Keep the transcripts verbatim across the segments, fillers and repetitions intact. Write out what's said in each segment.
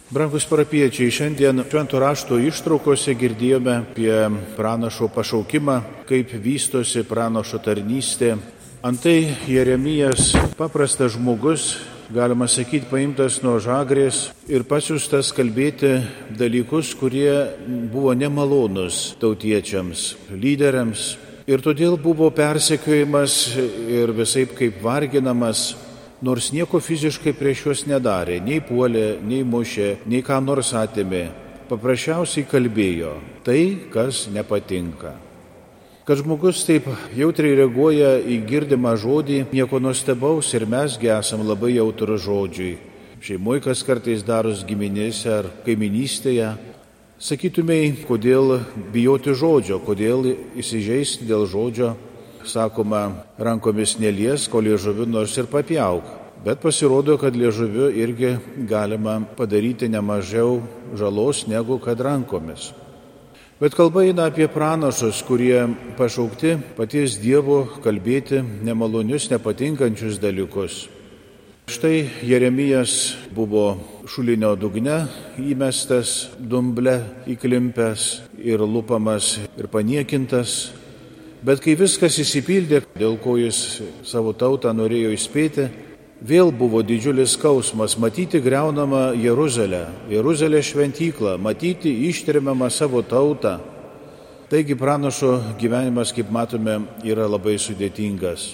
Brangus parapiečiai, šiandien švento rašto ištraukose girdėjome apie pranašo pašaukimą, kaip vystosi pranašo tarnystė. Antai Jeremijas, paprastas žmogus, galima sakyti, paimtas nuo žagrės ir pasiųstas kalbėti dalykus, kurie buvo nemalonus tautiečiams, lyderiams. Ir todėl buvo persekiojimas ir visaip kaip varginamas. Nors nieko fiziškai prieš juos nedarė, nei puolė, nei mušė, nei ką nors atėmė. Paprasčiausiai kalbėjo tai, kas nepatinka. Kad žmogus taip jautriai reaguoja į girdimą žodį, nieko nuostabaus, ir mesgi esam labai jautrūs žodžiui. Šeimoje kas kartais daros giminėse ar kaiminystėje. Sakytumei, kodėl bijoti žodžio, kodėl įsižeisti dėl žodžio. Sakoma, rankomis nelies, ko liežuviu nors ir papjauk. Bet pasirodo, kad liežuviu irgi galima padaryti nemažiau žalos negu kad rankomis. Bet kalba eina apie pranašus, kurie pašaukti paties Dievo kalbėti nemalonius, nepatinkančius dalykus. Štai Jeremijas buvo šulinio dugne įmestas, dumble įklimpęs ir lupamas ir paniekintas. Bet kai viskas įsipildė, dėl ko jis savo tautą norėjo įspėti, vėl buvo didžiulis skausmas matyti griaunamą Jeruzalę, Jeruzalės šventyklą, matyti ištremiamą savo tautą. Taigi pranašo gyvenimas, kaip matome, yra labai sudėtingas.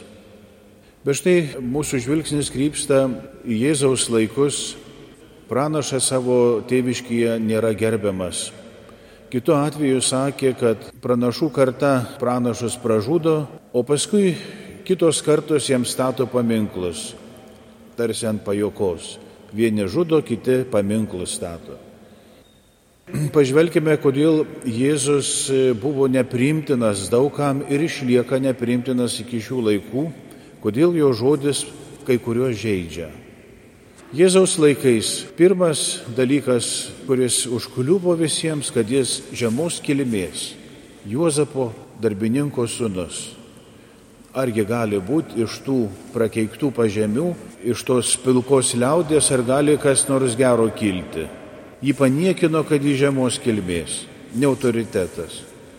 Bet štai mūsų žvilgsnis krypsta į Jėzaus laikus. Pranašas savo tėviškyje nėra gerbiamas. Kitu atveju sakė, kad pranašų karta pranašus pražudo, o paskui kitos kartos jiems stato paminklus, tarsi ant pajokos. Vieni žudo, kiti paminklus stato. Pažvelkime, kodėl Jėzus buvo nepriimtinas daugam ir išlieka nepriimtinas iki šių laikų, kodėl jo žodis kai kuriuos žeidžia. Jėzaus laikais pirmas dalykas, kuris užkliuvo visiems, kad jis žemos kilmės, Juozapo darbininko sūnus. Argi gali būti iš tų prakeiktų pažemių, iš tos pilkos liaudės, ar gali kas nors gero kilti? Jį paniekino, kad jis žemos kilmės, ne autoritetas.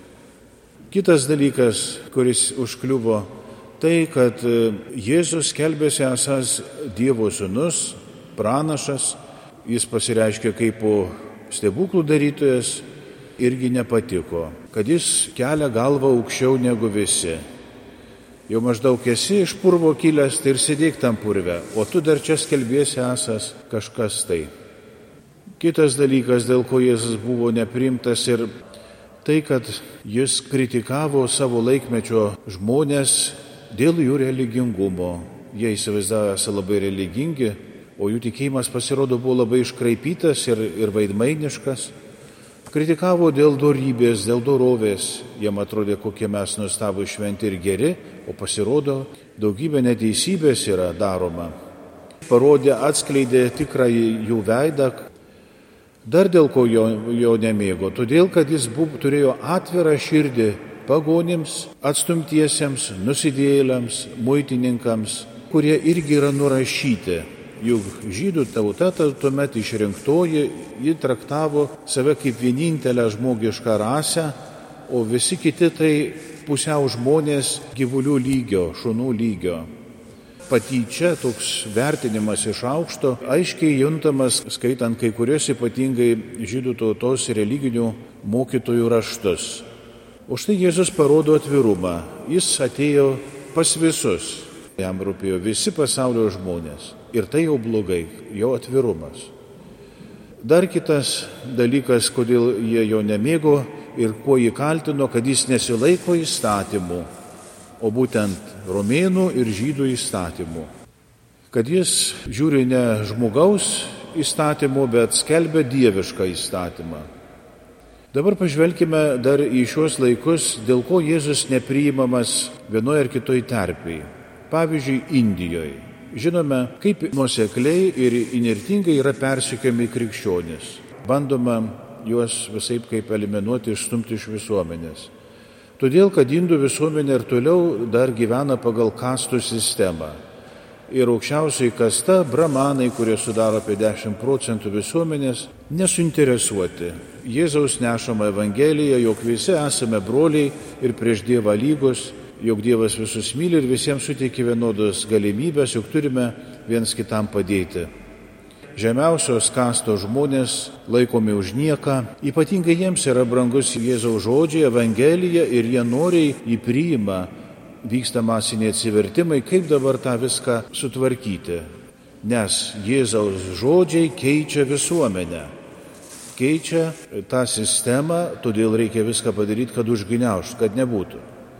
Kitas dalykas, kuris užkliuvo, tai, kad Jėzus skelbėsi esąs Dievo sūnus, pranašas, jis pasireiškė kaip stebuklų darytojas, irgi nepatiko, kad jis kelia galvą aukščiau negu visi. Jau maždaug esi iš purvo kilęs, tai ir sėdėk tam purve, o tu dar čia skelbėsi esas kažkas tai. Kitas dalykas, dėl ko Jėzus buvo nepriimtas, ir tai, kad jis kritikavo savo laikmečio žmonės dėl jų religingumo. Jie įsivaizdavo esą labai religingi, o jų tikėjimas pasirodo buvo labai iškraipytas ir, ir vaidmainiškas. Kritikavo dėl dorybės, dėl dorovės. Jiem atrodė, kokie mes nuostabūs, šventi ir geri, o pasirodo, daugybė neteisybės yra daroma. Parodė, atskleidė tikrąjį jų veidą. Dar dėl ko jo, jo nemėgo, todėl, kad jis buvo, turėjo atvirą širdį pagonims, atstumtiesiems, nusidėjėliams, muitininkams, kurie irgi yra nurašyti. Juk žydų tauta tuomet išrinktoji, ji traktavo save kaip vienintelę žmogišką rasę, o visi kiti tai pusiau žmonės gyvulių lygio, šunų lygio. Patyčia toks vertinimas iš aukšto, aiškiai juntamas, skaitant kai kurios ypatingai žydų tautos religinių mokytojų raštus. O štai Jėzus parodo atvirumą. Jis atėjo pas visus. Jam rūpėjo visi pasaulio žmonės. Ir tai jau blogai, jo atvirumas. Dar kitas dalykas, kodėl jie jo nemėgo ir kuo jį kaltino, kad jis nesilaiko įstatymų, o būtent romėnų ir žydų įstatymų. Kad jis žiūri ne žmogaus įstatymų, bet skelbia dievišką įstatymą. Dabar pažvelkime dar į šios laikus, dėl ko Jėzus nepriimamas vienoje ar kitoje terpėje. Pavyzdžiui, Indijoje. Žinome, kaip nuosekliai ir įnirtingai yra persekiojami krikščionys. Bandoma juos visaip kaip eliminuoti, išstumti iš visuomenės. Todėl, kad indų visuomenė ir toliau dar gyvena pagal kastų sistemą. ir aukščiausiai kasta, bramanai, kurie sudaro apie dešimt procentų visuomenės, nesuinteresuoti Jėzaus nešama Evangelija, jog visi esame broliai ir prieš Dievą lygus, jog Dievas visus myli ir visiems suteikia vienodas galimybės, jog turime viens kitam padėti. Žemiausios kastos žmonės laikomi už nieką, ypatingai jiems yra brangus Jėzaus žodžiai, Evangelija ir jie noriai jį priima. Vyksta masiniai atsivertimai, kaip dabar tą viską sutvarkyti, nes Jėzaus žodžiai keičia visuomenę, keičia tą sistemą, todėl reikia viską padaryti, kad užgniaužt, kad nebūtų.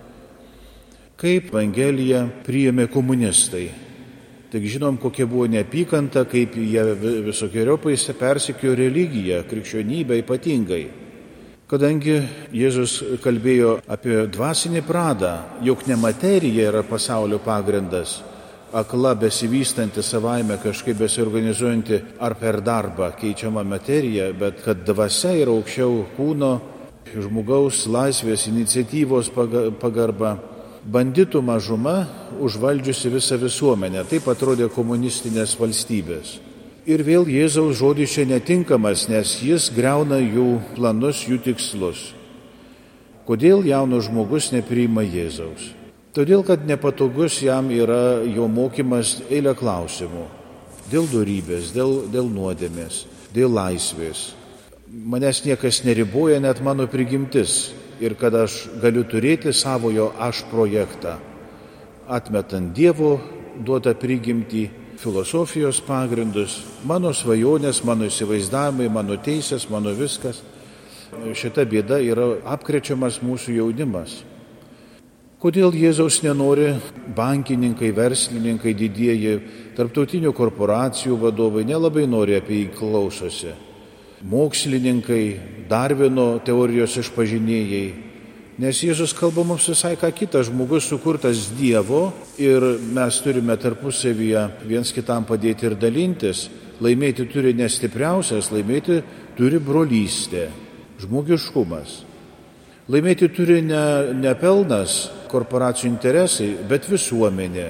Kaip Evangeliją priėmė komunistai. Tik žinom, kokia buvo neapykanta, kaip jie visokiojopai persekiojo religiją, krikščionybę ypatingai. Kadangi Jėzus kalbėjo apie dvasinį pradą, jog ne materija yra pasaulio pagrindas, akla besivystanti savaime kažkaip besiorganizuojanti ar per darbą keičiama materija, bet kad dvasia yra aukščiau kūno, žmogaus laisvės, iniciatyvos pagarba. Banditų mažuma užvaldžiusi visą visuomenę, taip atrodė komunistinės valstybės. Ir vėl Jėzaus žodis čia netinkamas, nes jis griauna jų planus, jų tikslus. Kodėl jaunas žmogus nepriima Jėzaus? Todėl, kad nepatogus jam yra jo mokymas eilę klausimų. Dėl dorybės, dėl, dėl nuodėmės, dėl laisvės. Manęs niekas neriboja, net mano prigimtis. Ir kad aš galiu turėti savojo aš projektą, atmetant Dievo duotą prigimtį, filosofijos pagrindus, mano svajonės, mano įsivaizdavimai, mano teisės, mano viskas. Šita bėda yra apkrečiamas mūsų jaunimas. Kodėl Jėzaus nenori bankininkai, verslininkai, didieji, tarptautinių korporacijų vadovai, nelabai nori apie jį klausosi. Mokslininkai, Darvino teorijos išpažinėjai, nes Jėzus kalba mums visai ką kitą, žmogus sukurtas Dievo ir mes turime tarpusavyje viens kitam padėti ir dalintis, laimėti turi ne stipriausias, laimėti turi brolystė, žmogiškumas. Laimėti turi ne, ne pelnas, korporacijų interesai, bet visuomenė.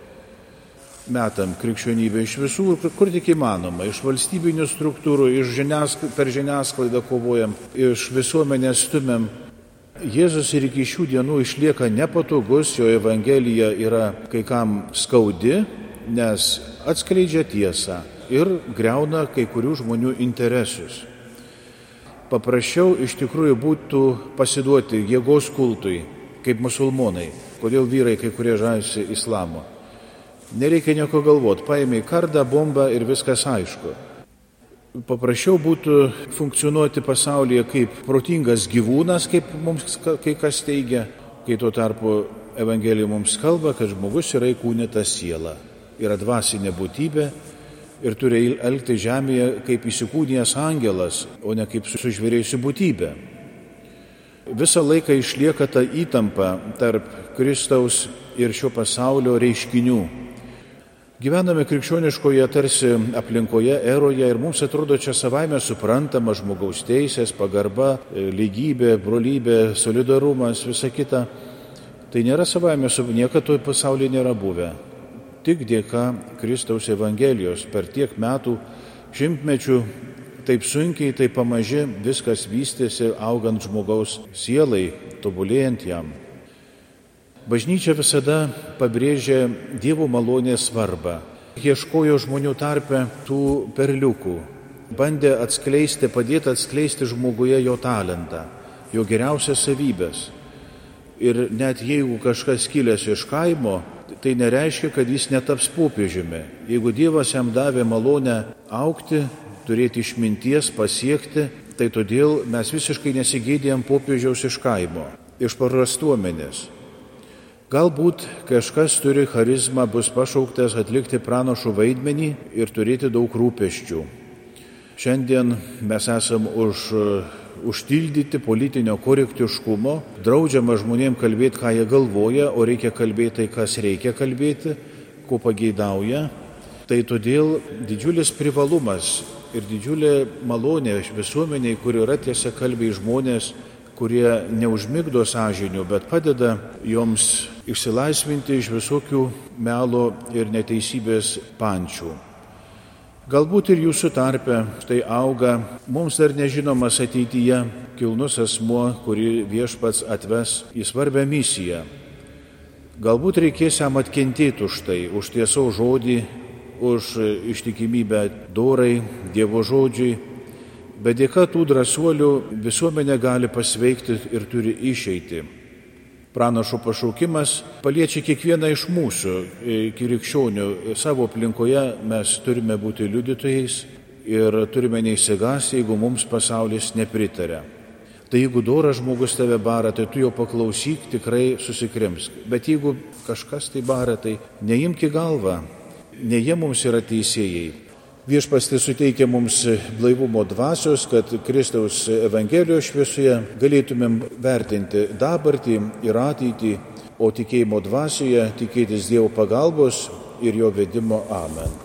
Metam krikščionybę iš visų, kur tik įmanoma, iš valstybinių struktūrų, iš žiniask... per žiniasklaidą kovojam, iš visuomenės stumiam. Jėzus ir iki šių dienų išlieka nepatogus, jo Evangelija yra kai kam skaudi, nes atskleidžia tiesą ir griauna kai kurių žmonių interesus. Paprasčiau iš tikrųjų būtų pasiduoti jėgos kultui, kaip musulmonai, kodėl vyrai kai kurie žavisi islamo. Nereikia nieko galvoti, paėmė kardą, bombą ir viskas aišku. Paprasčiau būtų funkcionuoti pasaulyje kaip protingas gyvūnas, kaip mums kai kas teigia, kai tuo tarpu Evangelija mums kalba, kad žmogus yra įkūnyta siela, yra dvasinė būtybė ir turi elgti žemėje kaip įsikūnijęs angelas, o ne kaip sužvėrėjusi būtybė. Visą laiką išlieka ta įtampa tarp Kristaus ir šio pasaulio reiškinių. Gyvename krikščioniškoje tarsi aplinkoje, eroje ir mums atrodo čia savaime suprantama žmogaus teisės, pagarba, lygybė, brolybė, solidarumas, visa kita. Tai nėra savaime, niekada to pasaulyje nėra buvę. Tik dėka Kristaus Evangelijos per tiek metų, šimtmečių, taip sunkiai, taip pamaži viskas vystėsi, augant žmogaus sielai, tobulėjant jam. Bažnyčia visada pabrėžė Dievo malonės svarbą. Ieškojo žmonių tarpe tų perliukų. Bandė atskleisti, padėti atskleisti žmoguje jo talentą, jo geriausias savybės. Ir net jeigu kažkas kilęs iš kaimo, tai nereiškia, kad jis netaps popiežiumi. Jeigu Dievas jam davė malonę augti, turėti išminties, pasiekti, tai todėl mes visiškai nesigėdėjom popiežiaus iš kaimo, iš parastuomenės. Galbūt kažkas turi charizmą, bus pašauktas atlikti pranašų vaidmenį ir turėti daug rūpesčių. Šiandien mes esam už, užtildyti politinio korektiškumo, draudžiama žmonėms kalbėti, ką jie galvoja, o reikia kalbėti tai, kas reikia kalbėti, ko pageidauja. Tai todėl didžiulis privalumas ir didžiulė malonė visuomeniai, kur yra tiesa kalbiai žmonės, kurie neužmigdo sąžinių, bet padeda joms išsilaisvinti iš visokių melo ir neteisybės pančių. Galbūt ir jūsų tarpe štai auga mums dar nežinomas ateityje kilnus asmuo, kurį Viešpats atves į svarbią misiją. Galbūt reikės jam atkentėti už tai, už tiesos žodį, už ištikimybę dorai, Dievo žodžiui, bet dėka tų drąsuolių visuomenė gali pasveikti ir turi išeiti. Pranašo pašaukimas paliečia kiekvieną iš mūsų krikščionių. Savo aplinkoje mes turime būti liudytojais ir turime neišsigąsti, jeigu mums pasaulis nepritaria. Tai jeigu doras žmogus tave bara, tai tu jo paklausyk, tikrai susikrimsk. Bet jeigu kažkas tai bara, tai neimk į galvą, ne jie mums yra teisėjai. Viešpats tai suteikia mums blaivumo dvasios, kad Kristaus Evangelijos šviesoje galėtumėm vertinti dabartį ir ateitį, o tikėjimo dvasioje tikėtis Dievo pagalbos ir jo vedimo. Amen.